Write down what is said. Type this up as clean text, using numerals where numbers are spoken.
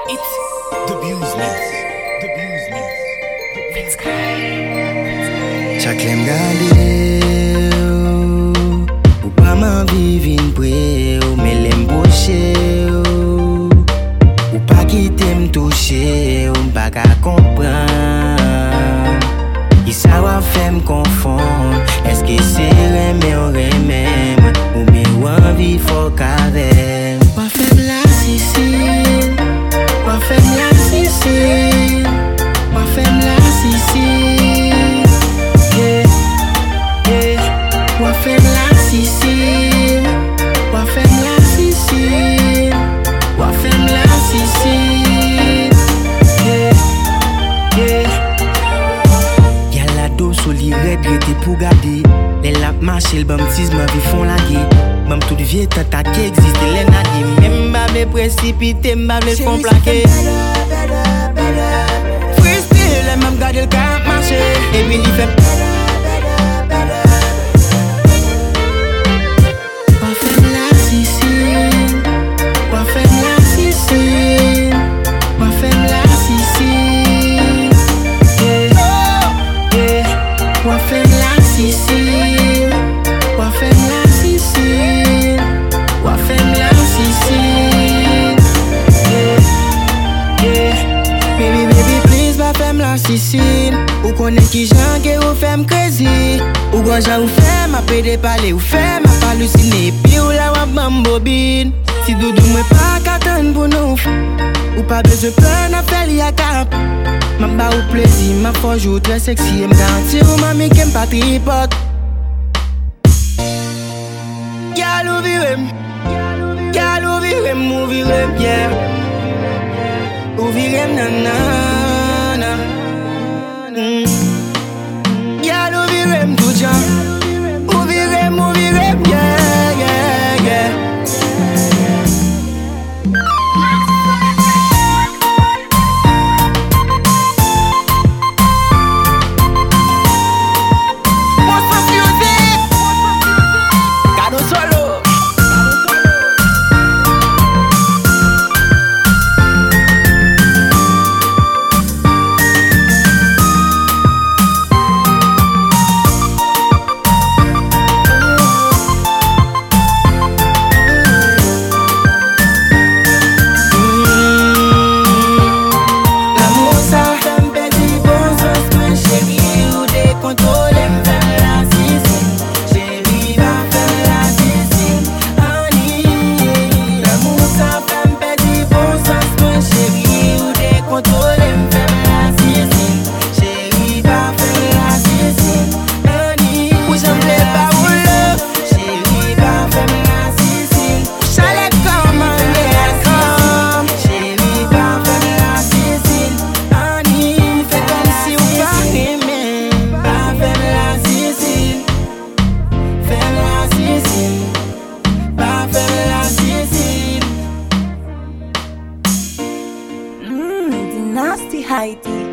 It's the Business. The Business. Vince Sky. Chaque lem gade ou pas m'en vivre près ou mais l'aime boucher ou pas quitter me toucher ou pas qu'à comprendre. Il savoir faire me confondre. Est-ce que c'est remè ou remè ou mais ou envie faut qu'avec. Pas faible la Sicile, pas faible la Sicile, pas faible la Sicile. Pas faible la Sicile, pas faible la Sicile, pas faible la Sicile. Y'a la dos sur li regretter pour garder. Les laps marchent, le bam tis ma vie font la guerre. Même tout vieux tata qui existe, les nadi. Même ma me précipiter, ma me font plaquer. Freestyle, même garder le camp marcher. Et puis il fait Sicile, ou connaît qui j'en que ou fait crazy, ou quand j'en ou fait m'a pédé parler ou fait m'a halluciné, puis ou la wap bambobine. Si doudou m'a pas qu'attendre pour nous, ou pas besoin plein d'appel y'a cap. M'a ba ou plaisir, m'a faut jouer très sexy, m'm garantir ou m'a mis qu'aime pas tripote. Y'all ou virem, ou virem, yeah. Ou virem nanana. Y'all ou virem tout jan. Ou virem, yeah, yeah, yeah. Nasty Heidi.